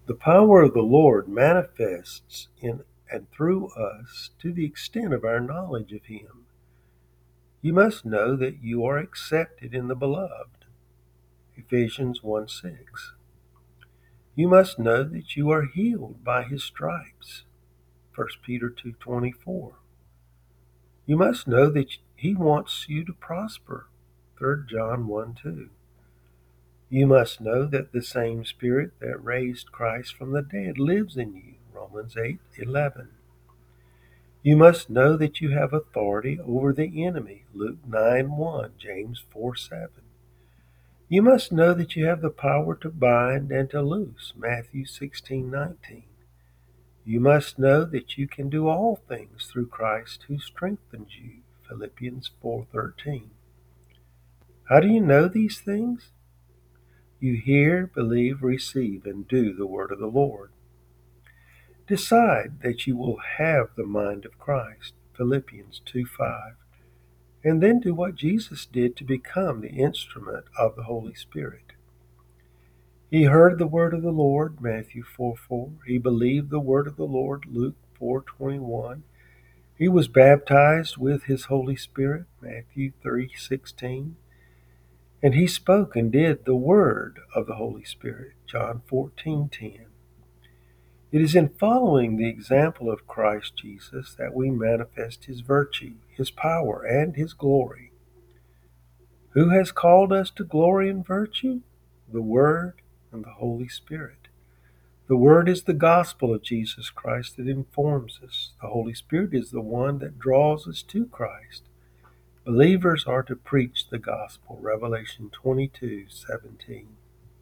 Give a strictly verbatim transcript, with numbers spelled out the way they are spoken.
The power of the Lord manifests in and through us to the extent of our knowledge of Him. You must know that you are accepted in the Beloved. Ephesians one six. You must know that you are healed by His stripes. First Peter two twenty-four. You must know that He wants you to prosper. Third John one two. You must know that the same Spirit that raised Christ from the dead lives in you. Romans eight eleven. You must know that you have authority over the enemy. Luke nine one, James four seven. You must know that you have the power to bind and to loose. Matthew sixteen nineteen. You must know that you can do all things through Christ who strengthens you. Philippians four thirteen. How do you know these things? You hear, believe, receive, and do the word of the Lord. Decide that you will have the mind of Christ. Philippians two five. And then do what Jesus did to become the instrument of the Holy Spirit. He heard the word of the Lord, Matthew four four. He believed the word of the Lord, Luke four twenty-one. He was baptized with his Holy Spirit, Matthew three sixteen. And he spoke and did the word of the Holy Spirit, John fourteen ten. It is in following the example of Christ Jesus that we manifest his virtue, his power, and his glory. Who has called us to glory and virtue? The Word and the Holy Spirit. The Word is the gospel of Jesus Christ that informs us. The Holy Spirit is the one that draws us to Christ. Believers are to preach the gospel, Revelation twenty-two seventeen.